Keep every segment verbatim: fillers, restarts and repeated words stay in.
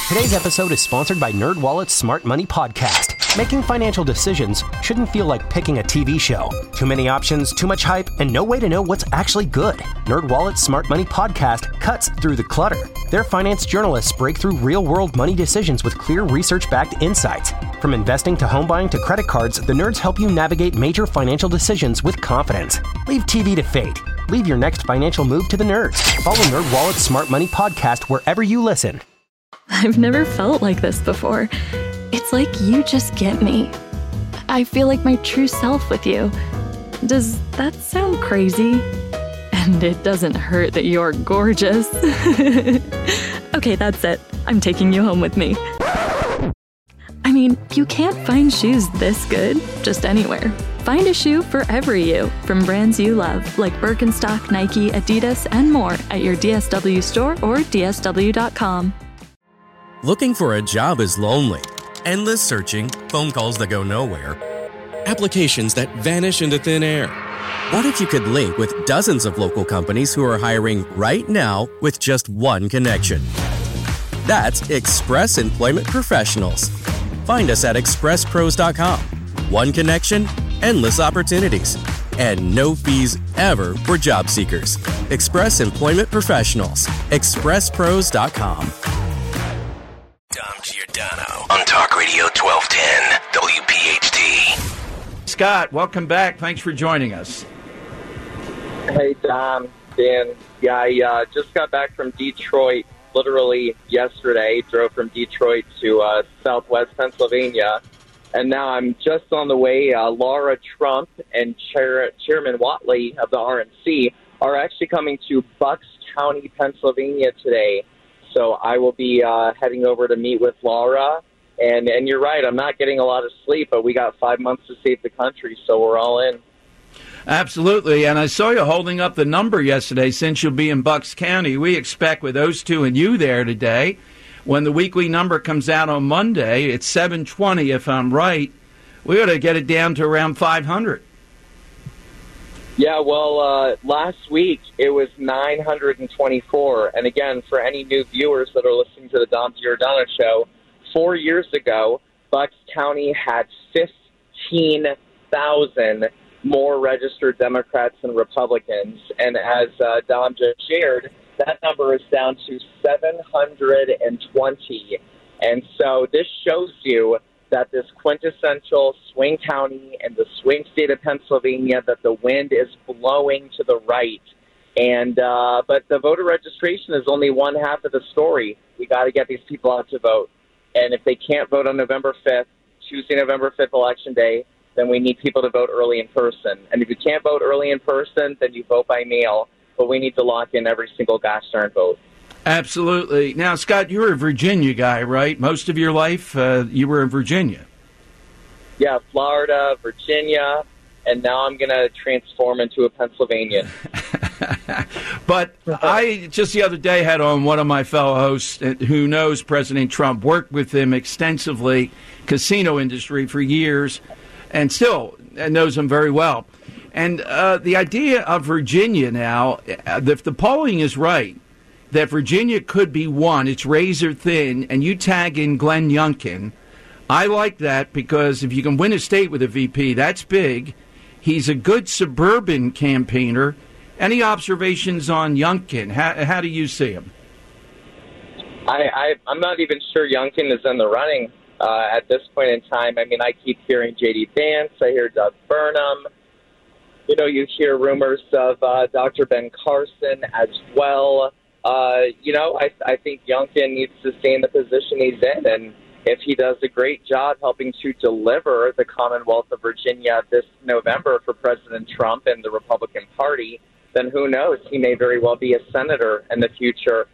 Today's episode is sponsored by NerdWallet's Smart Money Podcast. Making financial decisions shouldn't feel like picking a T V show. Too many options, too much hype, and no way to know what's actually good. NerdWallet's Smart Money Podcast cuts through the clutter. Their finance journalists break through real-world money decisions with clear research-backed insights. From investing to home buying to credit cards, the nerds help you navigate major financial decisions with confidence. Leave T V to fate. Leave your next financial move to the nerds. Follow NerdWallet's Smart Money Podcast wherever you listen. I've never felt like this before. It's like you just get me. I feel like my true self with you. Does that sound crazy? And it doesn't hurt that you're gorgeous. Okay, that's it. I'm taking you home with me. I mean, you can't find shoes this good just anywhere. Find a shoe for every you from brands you love, like Birkenstock, Nike, Adidas, and more at your D S W store or D S W dot com. Looking for a job is lonely. Endless searching, phone calls that go nowhere, applications that vanish into thin air. What if you could link with dozens of local companies who are hiring right now with just one connection? That's Express Employment Professionals. Find us at express pros dot com. One connection, endless opportunities, and no fees ever for job seekers. Express Employment Professionals. express pros dot com. Dom Giordano on Talk Radio twelve ten W P H T. Scott, welcome back. Thanks for joining us. Hey, Dom, Dan. Yeah, I uh, just got back from Detroit literally yesterday. Drove from Detroit to uh, southwest Pennsylvania. And now I'm just on the way. Uh, Laura Trump and Chair- Chairman Whatley of the R N C are actually coming to Bucks County, Pennsylvania today. So I will be uh, heading over to meet with Laura. And, and you're right, I'm not getting a lot of sleep, but we got five months to save the country, so we're all in. Absolutely. And I saw you holding up the number yesterday since you'll be in Bucks County. We expect with those two and you there today, when the weekly number comes out on Monday, it's seven twenty if I'm right, we ought to get it down to around five hundred. Yeah, well, uh, last week it was nine hundred twenty-four. And again, for any new viewers that are listening to the Dom Giordano Show, four years ago, Bucks County had fifteen thousand more registered Democrats and Republicans. And as uh, Dom just shared, that number is down to seven hundred twenty. And so this shows you that this quintessential swing county and the swing state of Pennsylvania, that the wind is blowing to the right. And uh, but the voter registration is only one half of the story. We got to get these people out to vote. And if they can't vote on November fifth, Tuesday, November fifth, Election Day, then we need people to vote early in person. And if you can't vote early in person, then you vote by mail. But we need to lock in every single gosh darn vote. Absolutely. Now, Scott, you're a Virginia guy, right? Most of your life, uh, you were in Virginia. Yeah, Florida, Virginia, and now I'm going to transform into a Pennsylvanian. But I just the other day had on one of my fellow hosts who knows President Trump, worked with him extensively, casino industry for years, and still knows him very well. And uh, the idea of Virginia now, if the polling is right, that Virginia could be won, it's razor thin, and you tag in Glenn Youngkin. I like that because if you can win a state with a V P, that's big. He's a good suburban campaigner. Any observations on Youngkin? How, how do you see him? I, I, I'm not even sure Youngkin is in the running uh, at this point in time. I mean, I keep hearing J D Vance. I hear Doug Burnham. You know, you hear rumors of uh, Doctor Ben Carson as well. Uh, you know, I, I think Youngkin needs to stay in the position he's in, and if he does a great job helping to deliver the Commonwealth of Virginia this November for President Trump and the Republican Party, then who knows? He may very well be a senator in the future.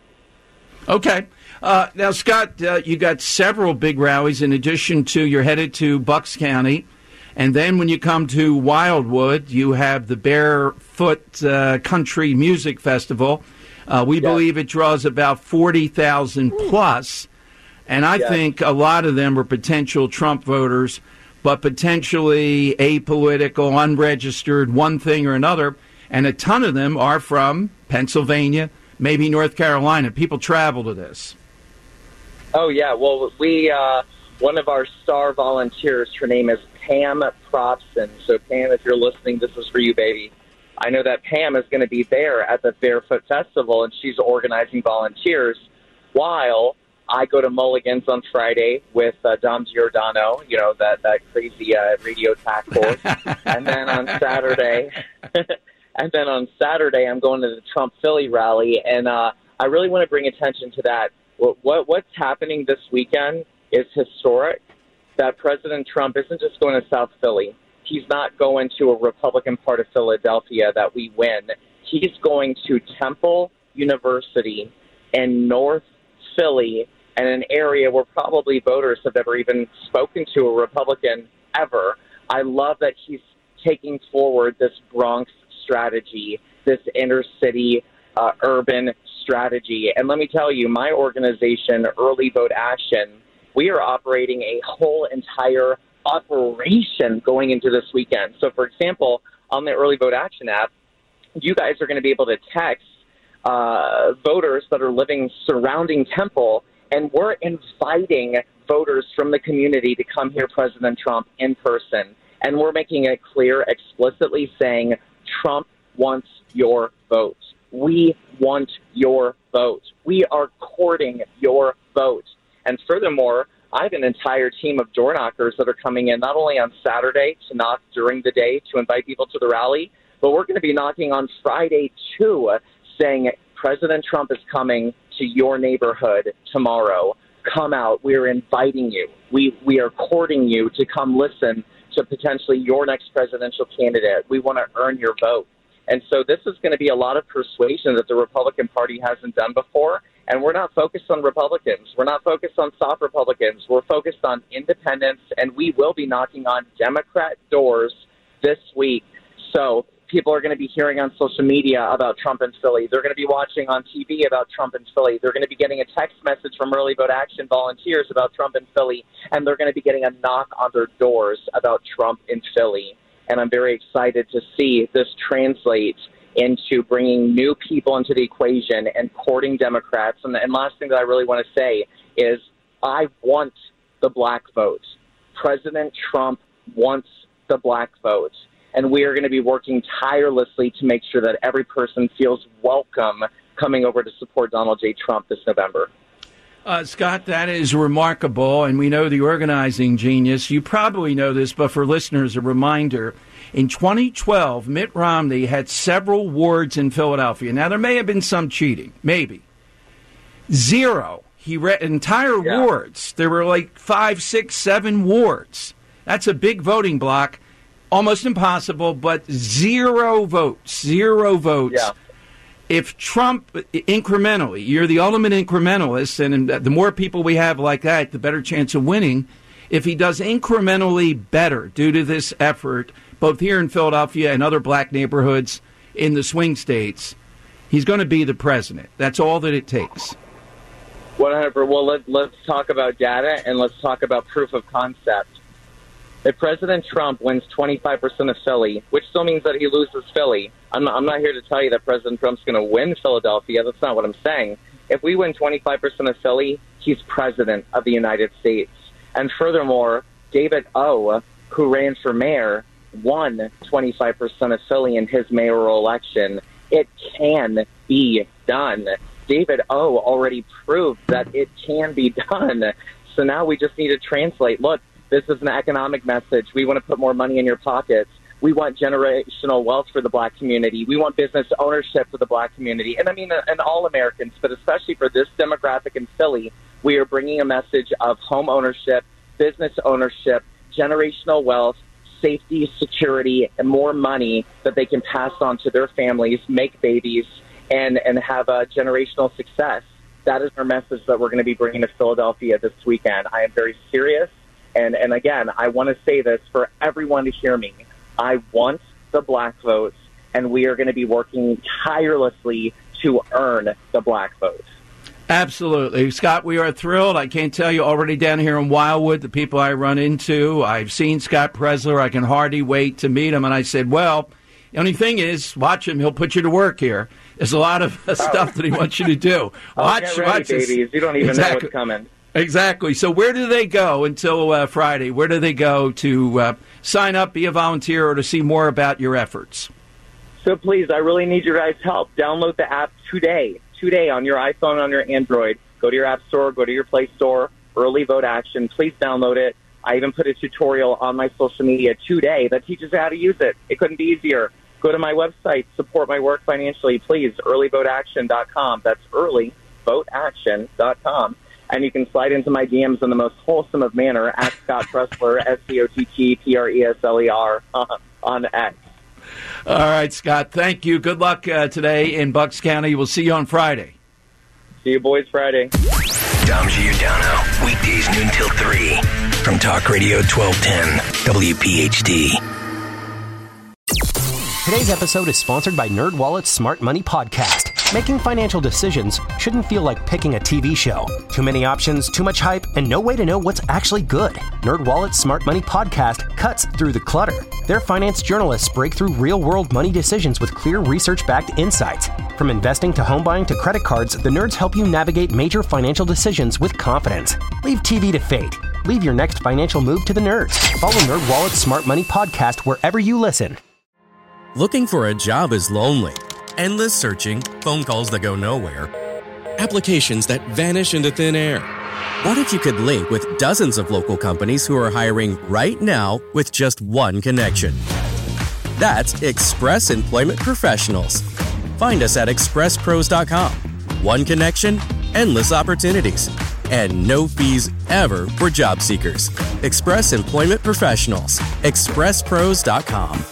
Okay. Uh, now, Scott, uh, you got several big rallies in addition to you're headed to Bucks County. And then when you come to Wildwood, you have the Barefoot uh, Country Music Festival. Uh, we yes. believe it draws about forty thousand plus. And I yes. think a lot of them are potential Trump voters, but potentially apolitical, unregistered, one thing or another. And a ton of them are from Pennsylvania, maybe North Carolina. People travel to this. Oh, yeah. Well, we uh, one of our star volunteers, her name is Pam Probson. So, Pam, if you're listening, this is for you, baby. I know that Pam is going to be there at the Barefoot Festival, and she's organizing volunteers while I go to Mulligan's on Friday with uh, Dom Giordano, you know, that, that crazy uh, radio tack horse. And then on Saturday, and then on Saturday, I'm going to the Trump Philly rally, and uh, I really want to bring attention to that. What, what What's happening this weekend is historic, that President Trump isn't just going to South Philly. He's not going to a Republican part of Philadelphia that we win. He's going to Temple University in North Philly, and an area where probably voters have never even spoken to a Republican ever. I love that he's taking forward this Bronx strategy, this inner city uh, urban strategy. And let me tell you, my organization, Early Vote Action, we are operating a whole entire operation going into this weekend. So, for example, on the Early Vote Action app, you guys are going to be able to text uh, voters that are living surrounding Temple, and we're inviting voters from the community to come hear President Trump in person. And we're making it clear explicitly saying Trump wants your vote. We want your vote. We are courting your vote. And furthermore, I have an entire team of door knockers that are coming in not only on Saturday to knock during the day to invite people to the rally, but we're going to be knocking on Friday too, saying President Trump is coming to your neighborhood tomorrow. Come out. We're inviting you. We we are courting you to come listen to potentially your next presidential candidate. We want to earn your vote. And so this is going to be a lot of persuasion that the Republican Party hasn't done before. And we're not focused on Republicans. We're not focused on soft Republicans. We're focused on independents, and we will be knocking on Democrat doors this week. So people are going to be hearing on social media about Trump in Philly. They're going to be watching on T V about Trump in Philly. They're going to be getting a text message from Early Vote Action volunteers about Trump in Philly, and they're going to be getting a knock on their doors about Trump in Philly. And I'm very excited to see this translate into bringing new people into the equation and courting Democrats. And the and last thing that I really want to say is I want the black vote. President Trump wants the black vote. And we are going to be working tirelessly to make sure that every person feels welcome coming over to support Donald J. Trump this November. Uh, Scott, that is remarkable, and we know the organizing genius. You probably know this, but for listeners, a reminder. In twenty twelve, Mitt Romney had several wards in Philadelphia. Now, there may have been some cheating, maybe. Zero. He read entire yeah. wards. There were like five, six, seven wards. That's a big voting block. Almost impossible, but zero votes. Zero votes. Yeah. If Trump incrementally, you're the ultimate incrementalist, and the more people we have like that, the better chance of winning. If he does incrementally better due to this effort, both here in Philadelphia and other black neighborhoods in the swing states, he's going to be the president. That's all that it takes. one hundred percent. Well, let, let's talk about data, and let's talk about proof of concept. If President Trump wins twenty-five percent of Philly, which still means that he loses Philly, I'm not, I'm not here to tell you that President Trump's going to win Philadelphia. That's not what I'm saying. If we win twenty-five percent of Philly, he's president of the United States. And furthermore, David O., who ran for mayor, won twenty-five percent of Philly in his mayoral election. It can be done. David O. already proved that it can be done. So now we just need to translate. Look, this is an economic message. We want to put more money in your pockets. We want generational wealth for the black community. We want business ownership for the black community. And I mean, and all Americans, but especially for this demographic in Philly, we are bringing a message of home ownership, business ownership, generational wealth, safety, security, and more money that they can pass on to their families, make babies, and, and have a generational success. That is our message that we're going to be bringing to Philadelphia this weekend. I am very serious. And, and again, I want to say this for everyone to hear me. I want the black votes, and we are going to be working tirelessly to earn the black votes. Absolutely. Scott, we are thrilled. I can't tell you, already down here in Wildwood, the people I run into, I've seen Scott Presler. I can hardly wait to meet him. And I said, well, the only thing is, watch him. He'll put you to work here. There's a lot of uh, stuff that he wants you to do. Oh, Watch, get ready, watch babies. this. You don't even exactly. know what's coming. Exactly. So where do they go until uh, Friday? Where do they go to uh, sign up, be a volunteer, or to see more about your efforts? So please, I really need your guys' help. Download the app today, today on your iPhone, on your Android. Go to your App Store, go to your Play Store, Early Vote Action. Please download it. I even put a tutorial on my social media today that teaches you how to use it. It couldn't be easier. Go to my website, support my work financially, please, early vote action dot com. That's early vote action dot com. And you can slide into my D Ms in the most wholesome of manner at Scott Presler, S C O T T P R E S L E R, on X. All right, Scott, thank you. Good luck uh, today in Bucks County. We'll see you on Friday. See you boys Friday. Dom Giordano, weekdays noon till three from Talk Radio twelve ten W P H D. Today's episode is sponsored by NerdWallet's Smart Money Podcast. Making financial decisions shouldn't feel like picking a T V show. Too many options, too much hype, and no way to know what's actually good. NerdWallet's Smart Money Podcast cuts through the clutter. Their finance journalists break through real-world money decisions with clear research-backed insights. From investing to home buying to credit cards, the nerds help you navigate major financial decisions with confidence. Leave T V to fate. Leave your next financial move to the nerds. Follow NerdWallet's Smart Money Podcast wherever you listen. Looking for a job is lonely. Endless searching, phone calls that go nowhere, applications that vanish into thin air. What if you could link with dozens of local companies who are hiring right now with just one connection? That's Express Employment Professionals. Find us at express pros dot com. One connection, endless opportunities, and no fees ever for job seekers. Express Employment Professionals. express pros dot com.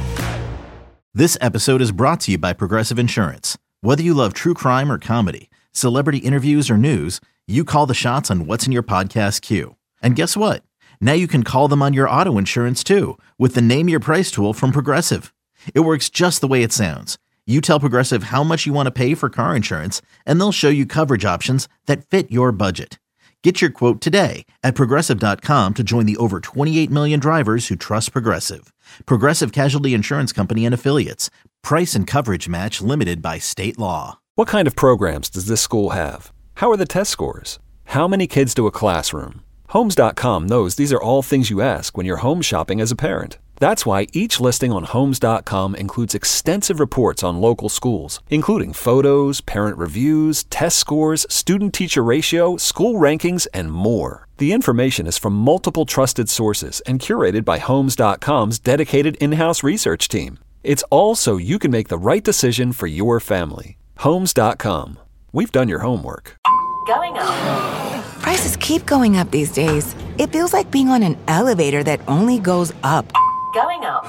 This episode is brought to you by Progressive Insurance. Whether you love true crime or comedy, celebrity interviews or news, you call the shots on what's in your podcast queue. And guess what? Now you can call them on your auto insurance too with the Name Your Price tool from Progressive. It works just the way it sounds. You tell Progressive how much you want to pay for car insurance, and they'll show you coverage options that fit your budget. Get your quote today at Progressive dot com to join the over twenty-eight million drivers who trust Progressive. Progressive Casualty Insurance Company and Affiliates. Price and coverage match limited by state law. What kind of programs does this school have? How are the test scores? How many kids do a classroom? Homes dot com knows these are all things you ask when you're home shopping as a parent. That's why each listing on Homes dot com includes extensive reports on local schools, including photos, parent reviews, test scores, student-teacher ratio, school rankings, and more. The information is from multiple trusted sources and curated by Homes dot com's dedicated in-house research team. It's all so you can make the right decision for your family. Homes dot com. We've done your homework. Going up. Prices keep going up these days. It feels like being on an elevator that only goes up. Going up.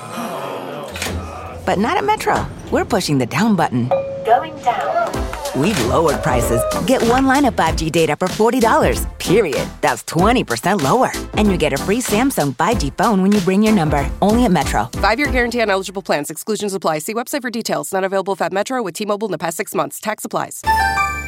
But not at Metro. We're pushing the down button. Going down. We've lowered prices. Get one line of five G data for forty dollars, period. That's twenty percent lower. And you get a free Samsung five G phone when you bring your number. Only at Metro. Five-year guarantee on eligible plans. Exclusions apply. See website for details. Not available at Metro with T-Mobile in the past six months. Tax applies.